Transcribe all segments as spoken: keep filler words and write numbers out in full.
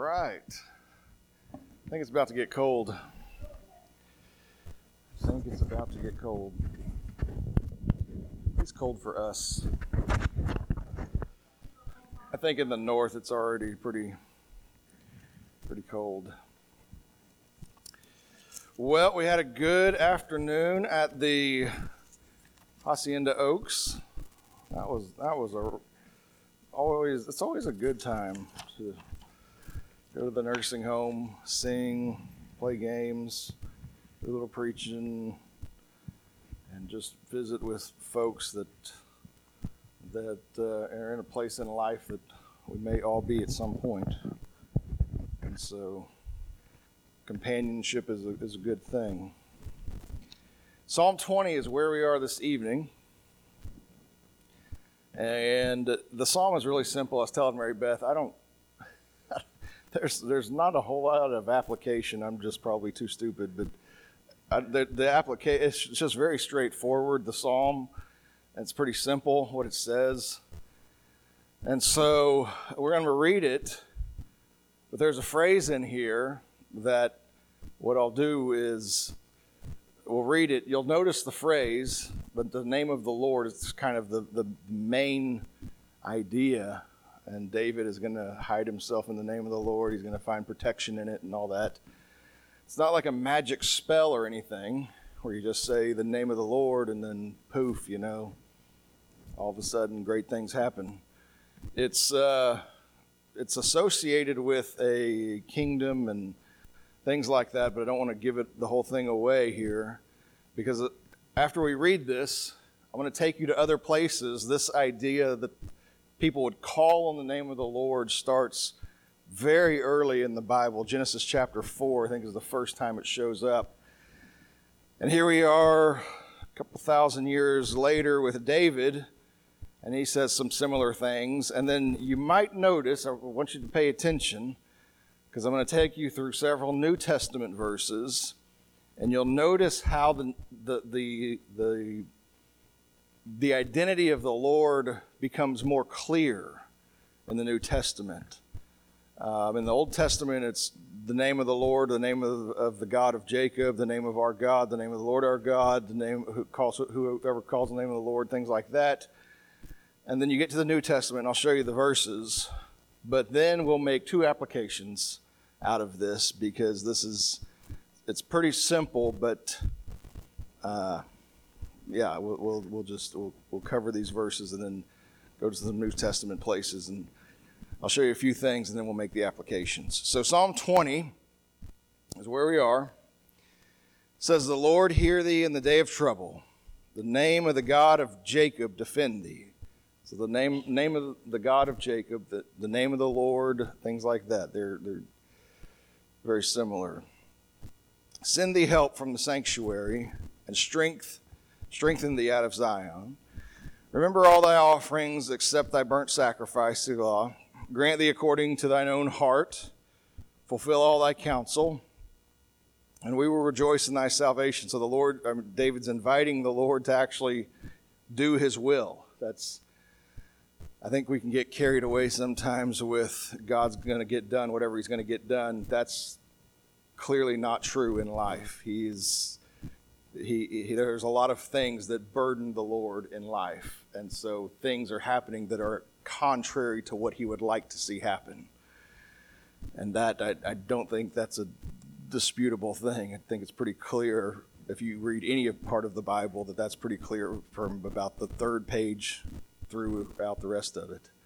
right. I think it's about to get cold. I think it's about to get cold. It's cold for us. I think in the north it's already pretty, pretty cold. Well, we had a good afternoon at the Hacienda Oaks. That was that was a always it's always a good time to go to the nursing home, sing, play games, do a little preaching, and just visit with folks that that uh, are in a place in life that we may all be at some point. And so companionship is a, is a good thing. Psalm twenty is where we are this evening. And the psalm is really simple. I was telling Mary Beth, I don't, there's there's not a whole lot of application. I'm just probably too stupid. But I, the, the application, it's just very straightforward, the psalm. It's pretty simple what it says. And so we're going to read it. But there's a phrase in here that what I'll do is we'll read it. You'll notice the phrase, but the name of the Lord is kind of the, the main idea. And David is going to hide himself in the name of the Lord. He's going to find protection in it and all that. It's not like a magic spell or anything where you just say the name of the Lord and then poof, you know, all of a sudden great things happen. It's uh, it's associated with a kingdom and things like that, but I don't want to give it the whole thing away here, because after we read this, I'm going to take you to other places. This idea that people would call on the name of the Lord starts very early in the Bible. Genesis chapter four, I think, is the first time it shows up. And here we are a couple thousand years later with David, and he says some similar things. And then you might notice, I want you to pay attention, because I'm going to take you through several New Testament verses, and you'll notice how the the the the, the identity of the Lord becomes more clear in the New Testament. Um, in the Old Testament, it's the name of the Lord, the name of, of the God of Jacob, the name of our God, the name of the Lord our God, the name who calls whoever calls the name of the Lord, things like that. And then you get to the New Testament, and I'll show you the verses. But then we'll make two applications out of this, because this is, it's pretty simple, but uh, yeah, we'll, we'll we'll just we'll, we'll cover these verses and then go to the New Testament places, and I'll show you a few things, and then we'll make the applications. So Psalm twenty is where we are. It says, "The Lord hear thee in the day of trouble. The name of the God of Jacob defend thee." So the name name of the God of Jacob, the, the name of the Lord, things like that. They're they're very similar. "Send thee help from the sanctuary, and strength strengthen thee out of Zion. Remember all thy offerings, accept thy burnt sacrifice, Selah. Grant thee according to thine own heart, fulfill all thy counsel, and we will rejoice in thy salvation." So the Lord, I mean, David's inviting the Lord to actually do his will. That's, I think we can get carried away sometimes with God's going to get done whatever he's going to get done. That's clearly not true in life. He's he, he there's a lot of things that burden the Lord in life, and so things are happening that are contrary to what he would like to see happen. And that, I, I don't think that's a disputable thing. I think it's pretty clear if you read any part of the Bible that that's pretty clear from about the third page throughout the rest of it.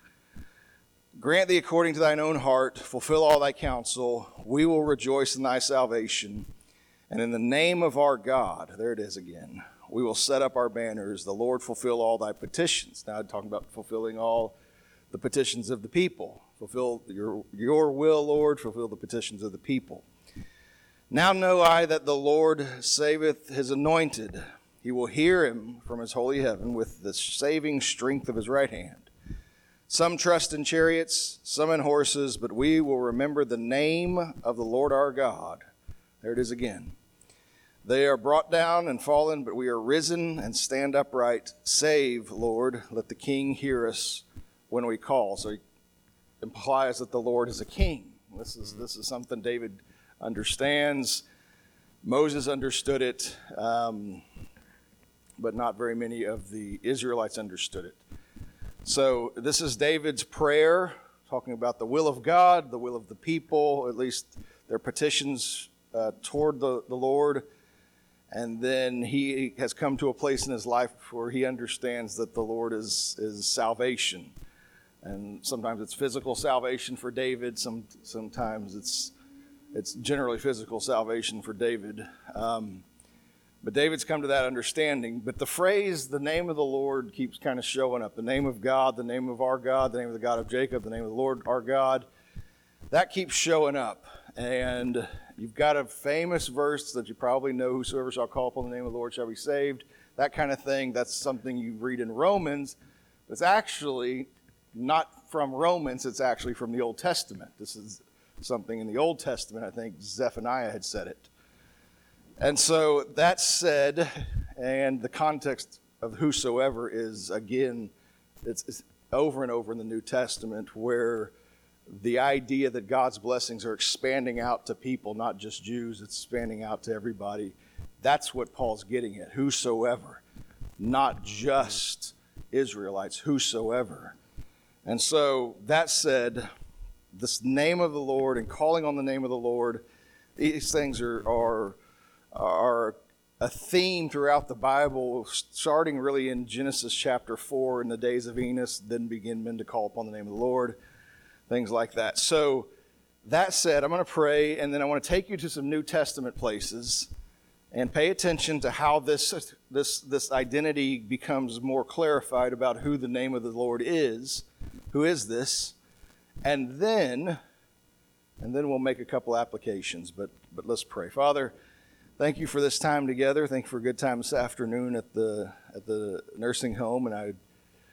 "Grant thee according to thine own heart, fulfill all thy counsel, we will rejoice in thy salvation. And in the name of our God," there it is again, "we will set up our banners, the Lord fulfill all thy petitions." Now I'm talking about fulfilling all the petitions of the people. Fulfill your, your will, Lord, fulfill the petitions of the people. "Now know I that the Lord saveth his anointed. He will hear him from his holy heaven with the saving strength of his right hand. Some trust in chariots, some in horses, but we will remember the name of the Lord our God." There it is again. "They are brought down and fallen, but we are risen and stand upright. Save, Lord, let the King hear us when we call." So he implies that the Lord is a king. This is this is something David understands. Moses understood it, um, but not very many of the Israelites understood it. So this is David's prayer, talking about the will of God, the will of the people, at least their petitions uh, toward the, the Lord. And then he has come to a place in his life where he understands that the Lord is, is salvation. And sometimes it's physical salvation for David. Some, sometimes it's it's generally physical salvation for David. Um, but David's come to that understanding. But the phrase, the name of the Lord, keeps kind of showing up. The name of God, the name of our God, the name of the God of Jacob, the name of the Lord, our God. That keeps showing up. And you've got a famous verse that you probably know, whosoever shall call upon the name of the Lord shall be saved. That kind of thing. That's something you read in Romans. But it's actually not from Romans. It's actually from the Old Testament. This is something in the Old Testament. I think Zephaniah had said it. And so that said, and the context of whosoever is, again, it's, it's over and over in the New Testament, where the idea that God's blessings are expanding out to people, not just Jews, it's expanding out to everybody. That's what Paul's getting at, whosoever, not just Israelites, whosoever. And so that said, this name of the Lord and calling on the name of the Lord, these things are are, are a theme throughout the Bible, starting really in Genesis chapter four, in the days of Enos, then begin men to call upon the name of the Lord, things like that. So that said, I'm going to pray, and then I want to take you to some New Testament places and pay attention to how this this this identity becomes more clarified about who the name of the Lord is. Who is this? And then, and then we'll make a couple applications, but but let's pray. Father, thank you for this time together. Thank you for a good time this afternoon at the at the nursing home, and I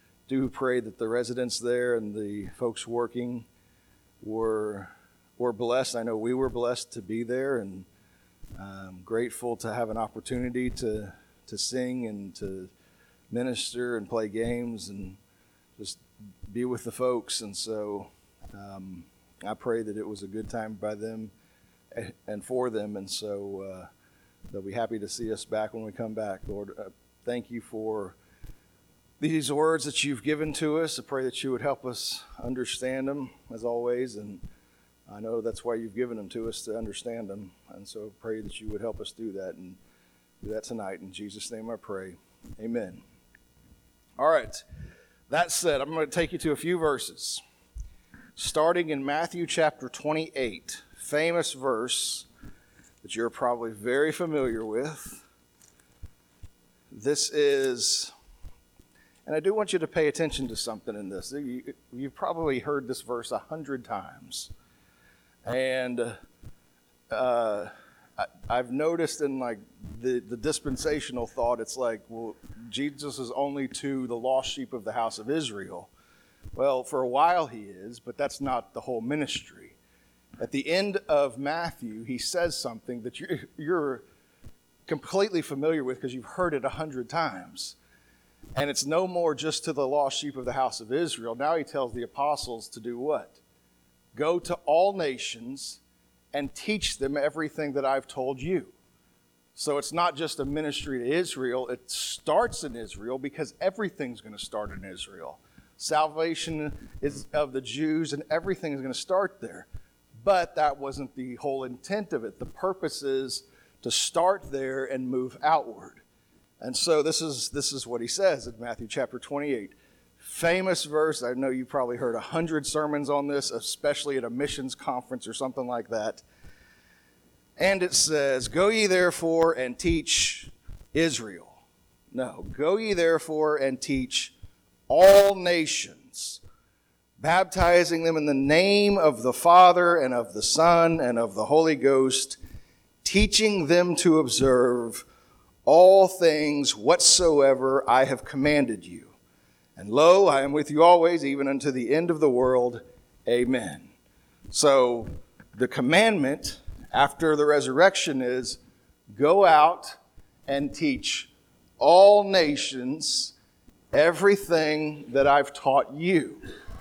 do pray that the residents there and the folks working were were blessed. I know we were blessed to be there, and I'm grateful to have an opportunity to to sing and to minister and play games and just be with the folks. And so um, I pray that it was a good time by them and for them. And so uh, they'll be happy to see us back when we come back. Lord, uh, thank you for these words that you've given to us. I pray that you would help us understand them, as always. And I know that's why you've given them to us, to understand them. And so I pray that you would help us do that and do that tonight. In Jesus' name I pray. Amen. All right. That said, I'm going to take you to a few verses. Starting in Matthew chapter twenty-eight, famous verse that you're probably very familiar with. This is, and I do want you to pay attention to something in this. You, you've probably heard this verse a hundred times. And uh, I, I've noticed in like the, the dispensational thought, it's like, well, Jesus is only to the lost sheep of the house of Israel. Well, for a while he is, but that's not the whole ministry. At the end of Matthew, he says something that you're, you're completely familiar with because you've heard it a hundred times. And it's no more just to the lost sheep of the house of Israel. Now he tells the apostles to do what? Go to all nations and teach them everything that I've told you. So it's not just a ministry to Israel. It starts in Israel because everything's going to start in Israel. Salvation is of the Jews and everything is going to start there. But that wasn't the whole intent of it. The purpose is to start there and move outward. And so this is this is what he says in Matthew chapter twenty-eight. Famous verse. I know you probably heard a hundred sermons on this, especially at a missions conference or something like that. And it says, go ye therefore and teach Israel. No, go ye therefore and teach all nations, baptizing them in the name of the Father and of the Son and of the Holy Ghost, teaching them to observe all things whatsoever I have commanded you. And lo, I am with you always, even unto the end of the world. Amen. So the commandment after the resurrection is go out and teach all nations everything that I've taught you.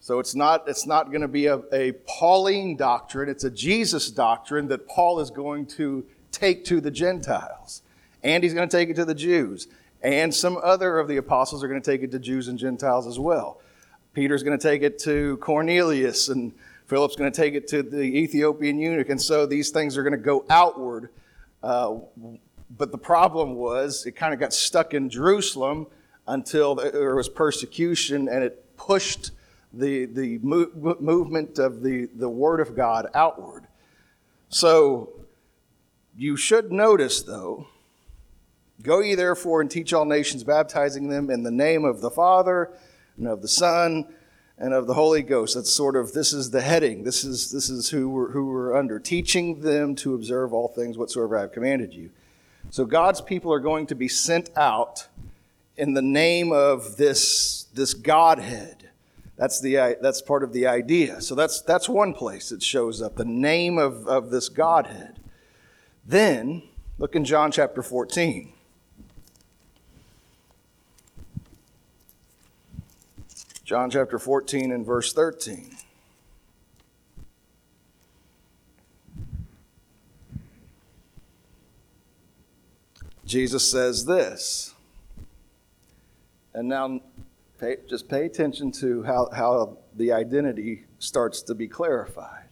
So it's not, it's not going to be a, a Pauline doctrine. It's a Jesus doctrine that Paul is going to take to the Gentiles. And he's going to take it to the Jews. And some other of the apostles are going to take it to Jews and Gentiles as well. Peter's going to take it to Cornelius, and Philip's going to take it to the Ethiopian eunuch. And so these things are going to go outward. Uh, but the problem was it kind of got stuck in Jerusalem until there was persecution, and it pushed the, the mo- movement of the, the Word of God outward. So you should notice, though, go ye therefore and teach all nations, baptizing them in the name of the Father and of the Son and of the Holy Ghost. That's sort of, this is the heading. This is this is who we're, who we're under. Teaching them to observe all things whatsoever I have commanded you. So God's people are going to be sent out in the name of this, this Godhead. That's the that's part of the idea. So that's that's one place it shows up, the name of, of this Godhead. Then, look in John chapter fourteen. John chapter fourteen and verse thirteen. Jesus says this. And now pay, just pay attention to how, how the identity starts to be clarified.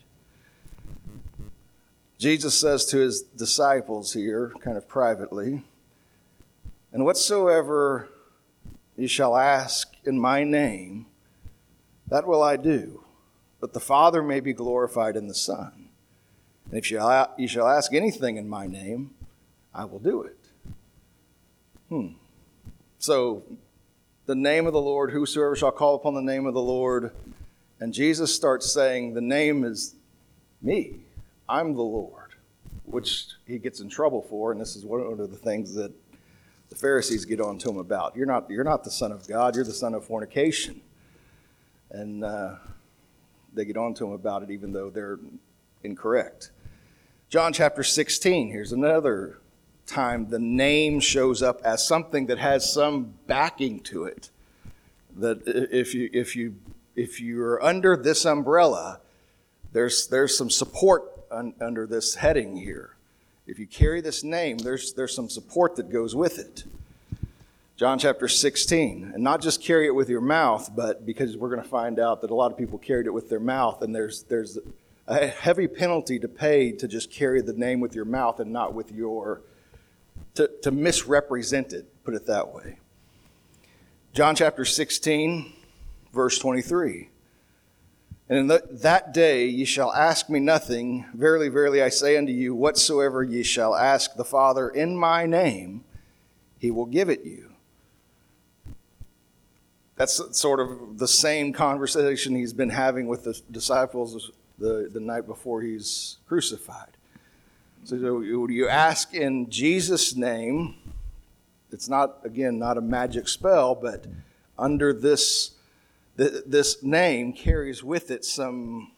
Jesus says to his disciples here, kind of privately, and whatsoever ye shall ask in my name, that will I do, that the Father may be glorified in the Son. And if ye shall ask anything in my name, I will do it. Hmm. So, the name of the Lord, whosoever shall call upon the name of the Lord, and Jesus starts saying, the name is me. I'm the Lord, which he gets in trouble for, and this is one of the things that the Pharisees get on to him about. You're not, you're not the Son of God, you're the son of fornication. And uh, they get on to him about it even though they're incorrect. John chapter sixteen, here's another time the name shows up as something that has some backing to it. That if you if you if you're under this umbrella, there's there's some support un, under this heading here. If you carry this name, there's there's some support that goes with it. John chapter sixteen, and not just carry it with your mouth, but because we're going to find out that a lot of people carried it with their mouth, and there's there's a heavy penalty to pay to just carry the name with your mouth and not with your To, to misrepresent it, put it that way. John chapter sixteen, verse twenty-three. And in the, that day ye shall ask me nothing. Verily, verily, I say unto you, whatsoever ye shall ask the Father in my name, he will give it you. That's sort of the same conversation he's been having with the disciples the, the night before he's crucified. So you ask in Jesus' name. It's not, again, not a magic spell, but under this, this name carries with it some,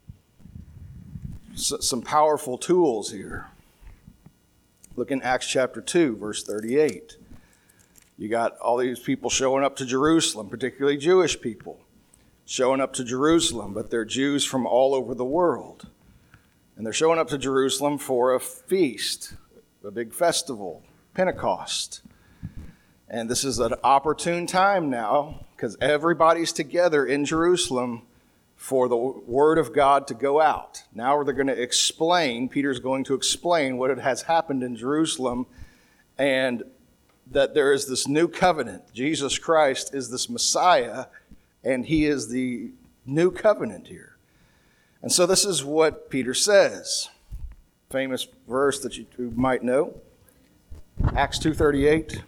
some powerful tools here. Look in Acts chapter two, verse thirty-eight. You got all these people showing up to Jerusalem, particularly Jewish people, showing up to Jerusalem, but they're Jews from all over the world. And they're showing up to Jerusalem for a feast, a big festival, Pentecost. And this is an opportune time now because everybody's together in Jerusalem for the word of God to go out. Now they're going to explain, Peter's going to explain what has happened in Jerusalem and that there is this new covenant. Jesus Christ is this Messiah and he is the new covenant here. And so this is what Peter says. Famous verse that you might know. Acts two thirty-eight.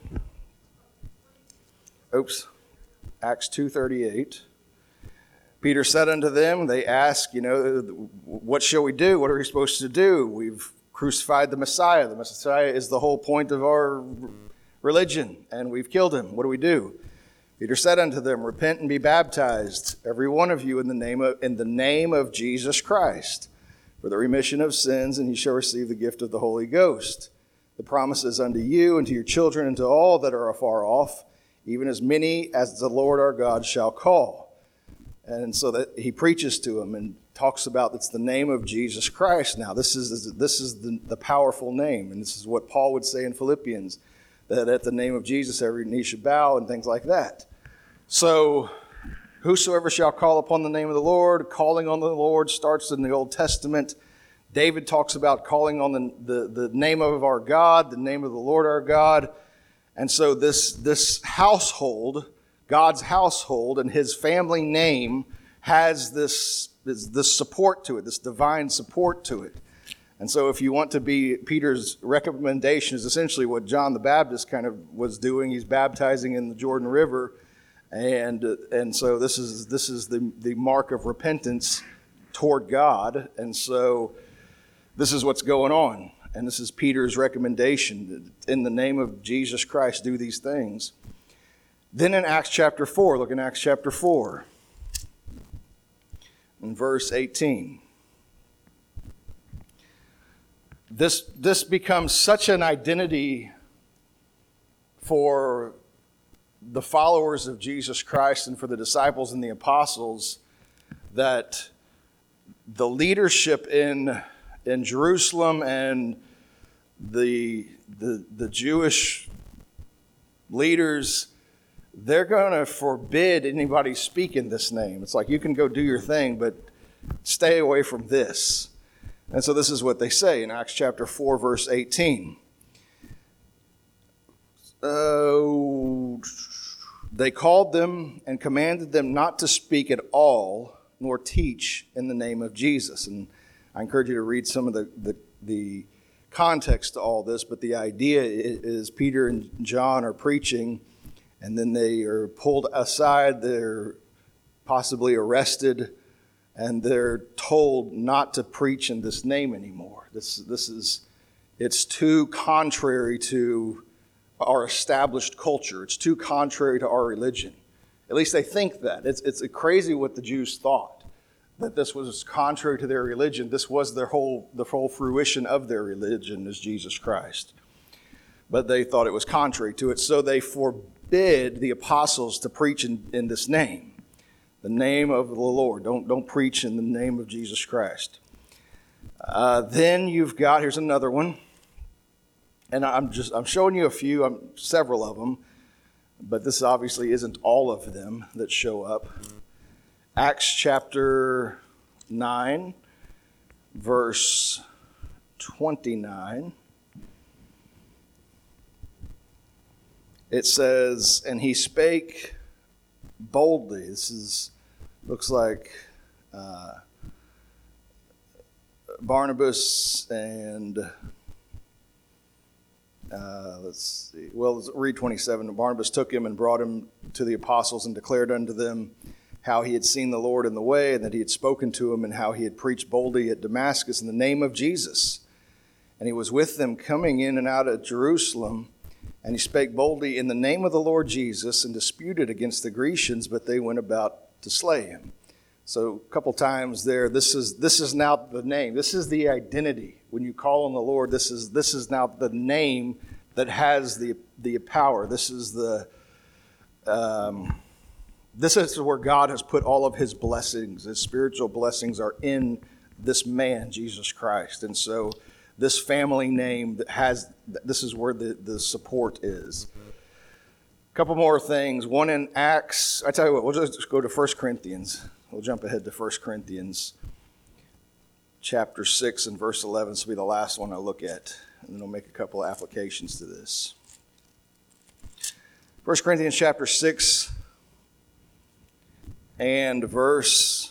Oops. Acts two thirty-eight. Peter said unto them, they ask, you know, what shall we do? What are we supposed to do? We've crucified the Messiah. The Messiah is the whole point of our religion, and we've killed him. What do we do? Peter said unto them, repent and be baptized, every one of you, in the name of, in the name of Jesus Christ, for the remission of sins, and ye shall receive the gift of the Holy Ghost. The promise is unto you and to your children and to all that are afar off, even as many as the Lord our God shall call. And so that he preaches to them and talks about it's the name of Jesus Christ now. This is this is the, the powerful name. And this is what Paul would say in Philippians, that at the name of Jesus every knee should bow and things like that. So whosoever shall call upon the name of the Lord, calling on the Lord starts in the Old Testament. David talks about calling on the, the, the name of our God, the name of the Lord our God. And so this, this household, God's household and his family name has this, this, this support to it, this divine support to it. And so if you want to be, Peter's recommendation is essentially what John the Baptist kind of was doing. He's baptizing in the Jordan River. And and so this is this is the, the mark of repentance toward God. And so this is what's going on. And this is Peter's recommendation. In the name of Jesus Christ, do these things. Then in Acts chapter four, look in Acts chapter four, in verse eighteen. This, this becomes such an identity for the followers of Jesus Christ and for the disciples and the apostles that the leadership in, in Jerusalem and the, the, the Jewish leaders, they're going to forbid anybody speaking this name. It's like, you can go do your thing, but stay away from this. And so this is what they say in Acts chapter four, verse eighteen. Uh, they called them and commanded them not to speak at all, nor teach in the name of Jesus. And I encourage you to read some of the, the, the context to all this, but the idea is Peter and John are preaching, and then they are pulled aside, they're possibly arrested, and they're told not to preach in this name anymore. This, this is, it's too contrary to our established culture. It's too contrary to our religion. At least they think that. It's, it's crazy what the Jews thought, that this was contrary to their religion. This was their whole, the whole fruition of their religion is Jesus Christ. But they thought it was contrary to it, so they forbid the apostles to preach in, in this name. The name of the Lord. Don't, don't preach in the name of Jesus Christ. Uh, then you've got, here's another one. And I'm just, I'm showing you a few, I'm, several of them, but this obviously isn't all of them that show up. Acts chapter nine, verse twenty-nine. It says, and he spake boldly. This is looks like uh, Barnabas and uh, let's see. Well, let's read twenty-seven. Barnabas took him and brought him to the apostles and declared unto them how he had seen the Lord in the way, and that he had spoken to him, and how he had preached boldly at Damascus in the name of Jesus. And he was with them coming in and out of Jerusalem. And he spake boldly in the name of the Lord Jesus and disputed against the Grecians, but they went about to slay him. So a couple times there, this is this is now the name. This is the identity. When you call on the Lord, this is this is now the name that has the the power. This is the um, this is where God has put all of his blessings. His spiritual blessings are in this man, Jesus Christ. And so this family name that has, this is where the, the support is. A couple more things. One in Acts. I tell you what, we'll just go to First Corinthians. We'll jump ahead to First Corinthians chapter six and verse eleven. This will be the last one I look at. And then I'll make a couple of applications to this. First Corinthians chapter six and verse,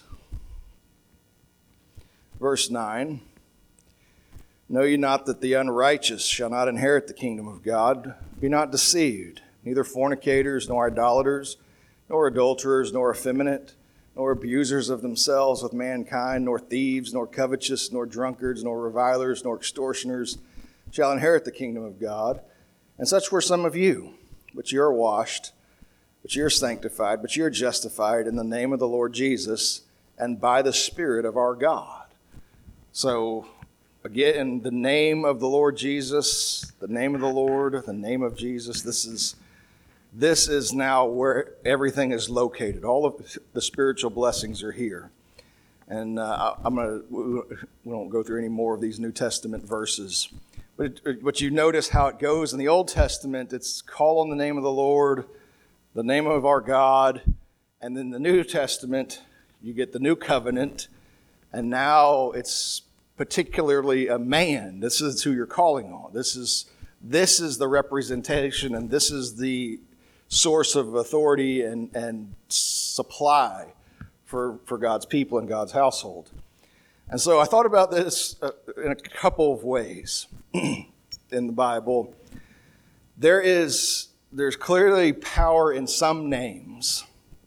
verse nine. Know ye not that the unrighteous shall not inherit the kingdom of God? Be not deceived, neither fornicators, nor idolaters, nor adulterers, nor effeminate, nor abusers of themselves with mankind, nor thieves, nor covetous, nor drunkards, nor revilers, nor extortioners shall inherit the kingdom of God. And such were some of you, but ye are washed, but ye are sanctified, but ye are justified in the name of the Lord Jesus, and by the Spirit of our God. So, again, the name of the Lord Jesus, the name of the Lord, the name of Jesus, this is this is now where everything is located. All of the spiritual blessings are here. And uh, I'm gonna, we won't go through any more of these New Testament verses. But, it, but you notice how it goes in the Old Testament. It's call on the name of the Lord, the name of our God. And then the New Testament, you get the new covenant. And now it's particularly a man. This is who you're calling on. This is, this is the representation, and this is the source of authority and, and supply for, for God's people and God's household. And so I thought about this uh, in a couple of ways in the Bible. There is, there's clearly power in some names,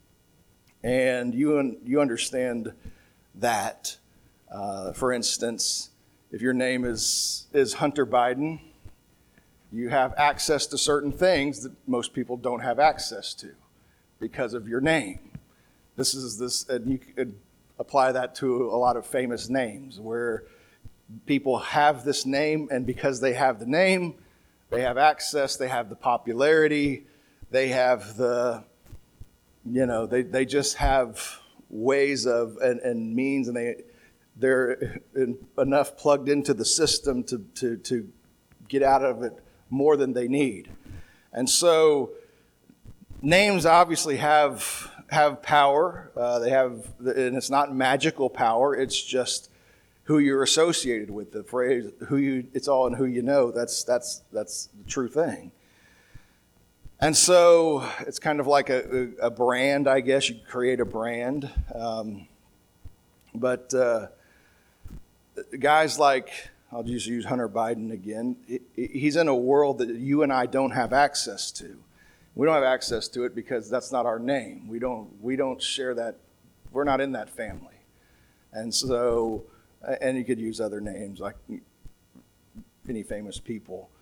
and you, you understand that. Uh, for instance, if your name is, is Hunter Biden, you have access to certain things that most people don't have access to because of your name. This is this, and you could apply that to a lot of famous names where people have this name, and because they have the name, they have access, they have the popularity, they have the, you know, they, they just have ways of and, and means, and they, they're enough plugged into the system to, to, to get out of it more than they need. And so names obviously have have power. Uh, they have, and it's not magical power. It's just who you're associated with. The phrase "who you," it's all in who you know. That's that's that's the true thing. And so it's kind of like a, a brand, I guess. You create a brand, um, but uh, guys like, I'll just use Hunter Biden again. He's in a world that you and I don't have access to. We don't have access to it because that's not our name. We don't we don't share that. We're not in that family. And so, and you could use other names like any famous people.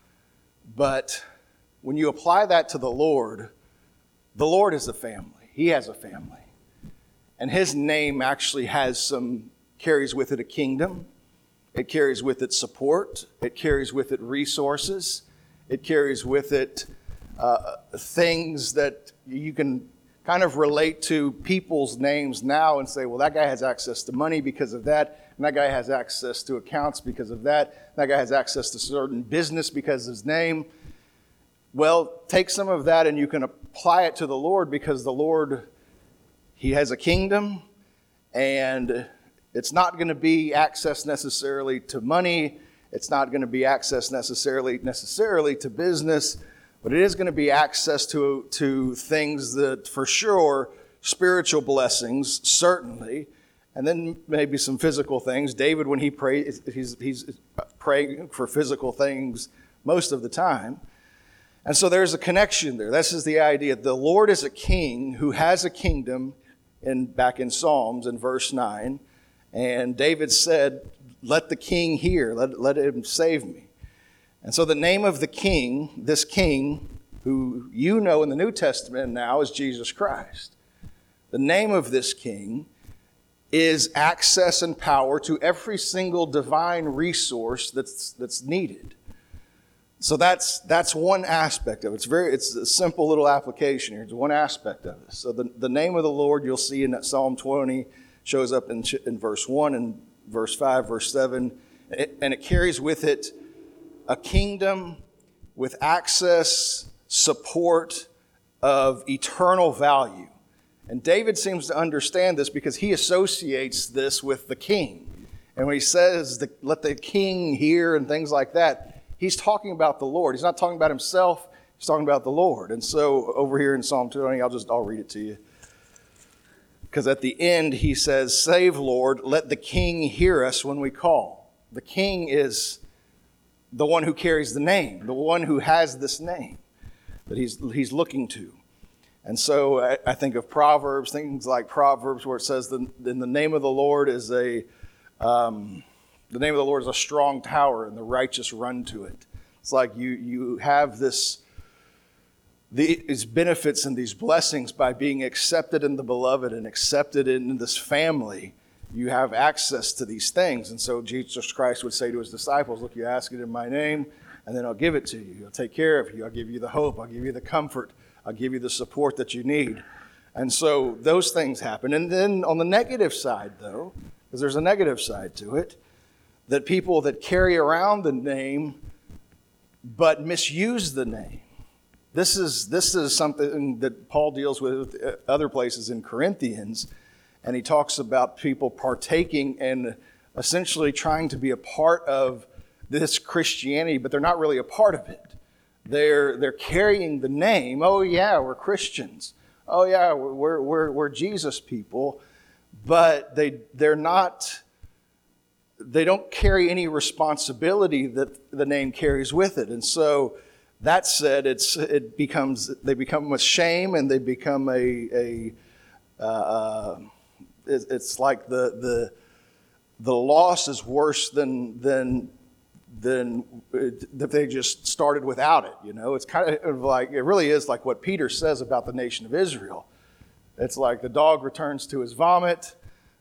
But when you apply that to the Lord, the Lord is a family. He has a family. And his name actually has some, carries with it a kingdom. It carries with it support. It carries with it resources. It carries with it uh, things that you can kind of relate to people's names now and say, well, that guy has access to money because of that, and that guy has access to accounts because of that, that guy has access to certain business because of his name. Well, take some of that and you can apply it to the Lord, because the Lord, he has a kingdom, and it's not going to be access necessarily to money. It's not going to be access necessarily necessarily to business, but it is going to be access to, to things that, for sure, spiritual blessings, certainly, and then maybe some physical things. David, when he prays, he's, he's praying for physical things most of the time. And so there's a connection there. This is the idea. The Lord is a king who has a kingdom, in, back in Psalms in verse nine. And David said, let the king hear, let, let him save me. And so the name of the king, this king, who you know in the New Testament now is Jesus Christ. The name of this king is access and power to every single divine resource that's that's needed. So that's that's one aspect of it. It's very it's a simple little application here. It's one aspect of it. So the, the name of the Lord, you'll see in that Psalm twenty, shows up in, in verse one and verse five, verse seven, and it carries with it a kingdom with access, support of eternal value. And David seems to understand this because he associates this with the king. And when he says, the, let the king hear and things like that, he's talking about the Lord. He's not talking about himself. He's talking about the Lord. And so over here in Psalm twenty, I'll just, I'll read it to you. Because at the end, he says, save, Lord, let the king hear us when we call. The king is the one who carries the name, the one who has this name that he's he's looking to. And so I, I think of Proverbs, things like Proverbs, where it says, the, in the name of the Lord is a, um, the name of the Lord is a strong tower, and the righteous run to it. It's like you you have this, these benefits and these blessings by being accepted in the beloved and accepted in this family. You have access to these things. And so Jesus Christ would say to his disciples, look, you ask it in my name, and then I'll give it to you. I'll take care of you. I'll give you the hope. I'll give you the comfort. I'll give you the support that you need. And so those things happen. And then on the negative side, though, because there's a negative side to it, that people that carry around the name but misuse the name. This is this is something that Paul deals with other places in Corinthians, and he talks about people partaking and essentially trying to be a part of this Christianity, but they're not really a part of it. They're they're carrying the name. Oh yeah, we're Christians. Oh yeah, we're we're we're Jesus people, but they they're not. They don't carry any responsibility that the name carries with it, and so that said, it's it becomes they become a shame, and they become a a uh, it's like the the the loss is worse than than than if they just started without it. You know, it's kind of like it really is like what Peter says about the nation of Israel. It's like the dog returns to his vomit.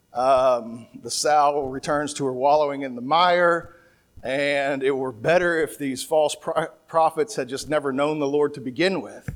Um, the sow returns to her wallowing in the mire, and it were better if these false pro- prophets had just never known the Lord to begin with,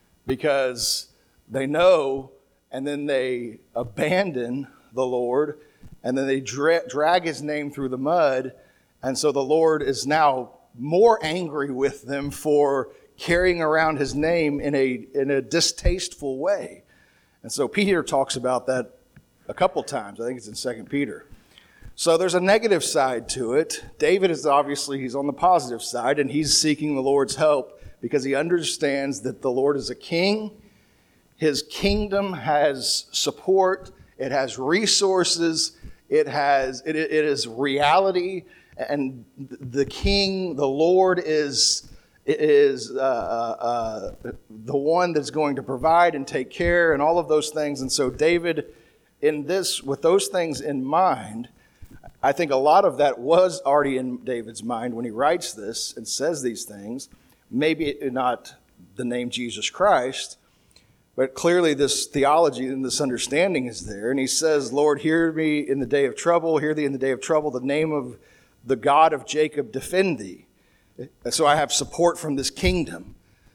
because they know and then they abandon the Lord, and then they dra- drag his name through the mud, and so the Lord is now more angry with them for carrying around his name in a in a distasteful way. And so Peter talks about that a couple times. I think it's in Second Peter. So there's a negative side to it. David is obviously, he's on the positive side, and he's seeking the Lord's help because he understands that the Lord is a king. His kingdom has support. It has resources. It has, it, it is reality. And the king, the Lord is, is uh, uh, the one that's going to provide and take care and all of those things. And so David, in this, with those things in mind, I think a lot of that was already in David's mind when he writes this and says these things. Maybe not the name Jesus Christ, but clearly this theology and this understanding is there. And he says, Lord, hear me in the day of trouble, hear thee in the day of trouble, the name of the God of Jacob defend thee. So I have support from this kingdom.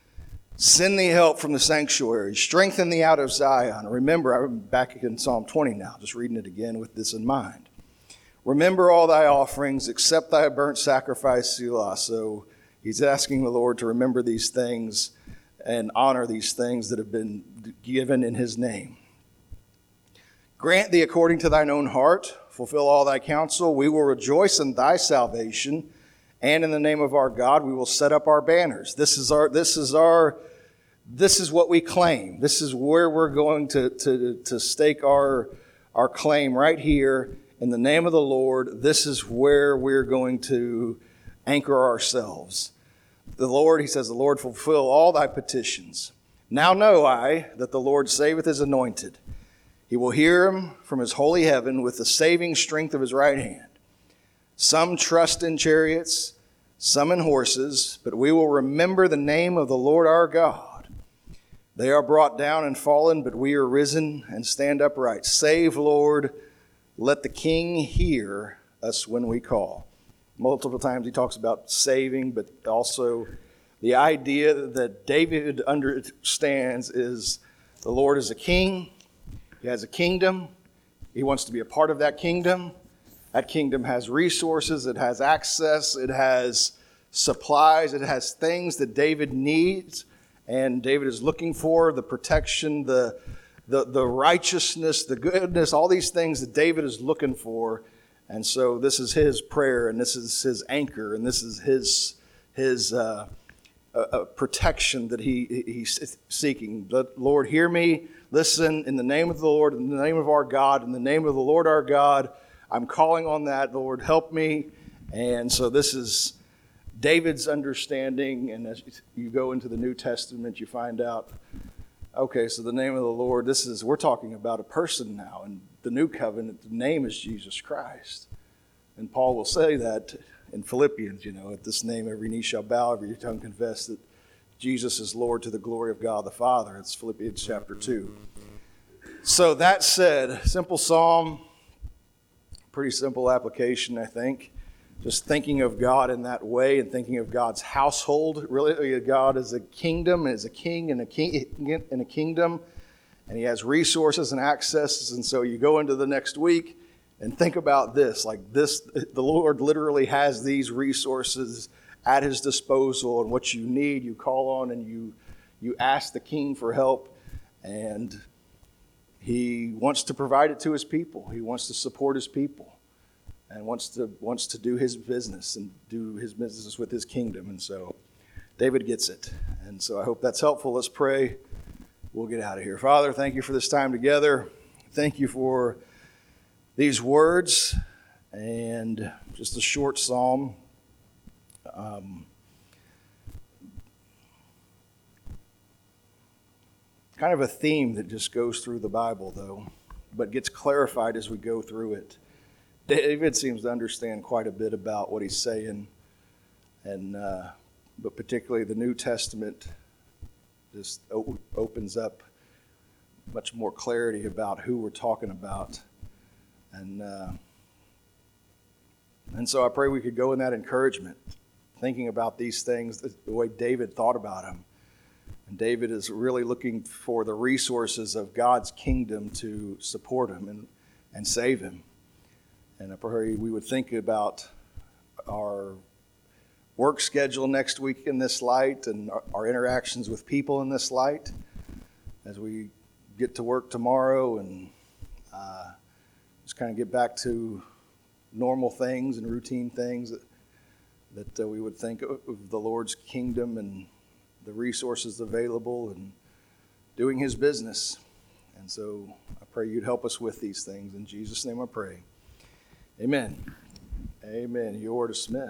Send thee help from the sanctuary. Strengthen thee out of Zion. Remember, I'm back in Psalm twenty now, just reading it again with this in mind. Remember all thy offerings, accept thy burnt sacrifice, Selah. So he's asking the Lord to remember these things and honor these things that have been given in his name. Grant thee according to thine own heart. Fulfill all thy counsel. We will rejoice in thy salvation. And in the name of our God, we will set up our banners. This is our, this is our, this is what we claim. This is where we're going to, to, to stake our, our claim right here in the name of the Lord. This is where we're going to anchor ourselves. The Lord, he says, the Lord fulfill all thy petitions. Now know I that the Lord saveth his anointed. He will hear him from his holy heaven with the saving strength of his right hand. Some trust in chariots, some in horses, but we will remember the name of the Lord our God. They are brought down and fallen, but we are risen and stand upright. Save, Lord, let the King hear us when we call. Multiple times he talks about saving, but also the idea that David understands is the Lord is a king. He has a kingdom. He wants to be a part of that kingdom. That kingdom has resources, it has access, it has supplies, it has things that David needs, and David is looking for, the protection, the, the, the righteousness, the goodness, all these things that David is looking for. And so this is his prayer, and this is his anchor, and this is his, his uh, uh, protection that he, he's seeking. But Lord, hear me, listen, in the name of the Lord, in the name of our God, in the name of the Lord our God, I'm calling on that. Lord, help me. And so this is David's understanding. And as you go into the New Testament, you find out, okay, so the name of the Lord, this is, we're talking about a person now. And the new covenant, the name is Jesus Christ. And Paul will say that in Philippians, you know, at this name every knee shall bow, every tongue confess that Jesus is Lord to the glory of God the Father. It's Philippians chapter two. So that said, simple psalm. Pretty simple application, I think. just thinking of God in that way and thinking of God's household. Really, God is a kingdom, is a king in a king in a kingdom, and He has resources and accesses. And so you go into the next week and think about this, like this, the Lord literally has these resources at His disposal, and what you need, you call on and you you ask the King for help, and He wants to provide it to His people. He wants to support His people, and wants to wants to do His business and do His business with His kingdom. And so David gets it. And so I hope that's helpful. Let's pray. We'll get out of here. Father, thank you for this time together. Thank you for these words and just a short psalm. Um, kind of a theme that just goes through the Bible, though, but gets clarified as we go through it. David seems to understand quite a bit about what he's saying, and uh, but particularly the New Testament just o- opens up much more clarity about who we're talking about. And uh, and so I pray we could go in that encouragement, thinking about these things the way David thought about them. And David is really looking for the resources of God's kingdom to support him and, and save him. And I pray we would think about our work schedule next week in this light, and our, our interactions with people in this light as we get to work tomorrow, and uh, just kind of get back to normal things and routine things, that, that uh, we would think of the Lord's kingdom and the resources available and doing His business. And so I pray you'd help us with these things. In Jesus' name I pray. Amen. Amen. You are dismissed.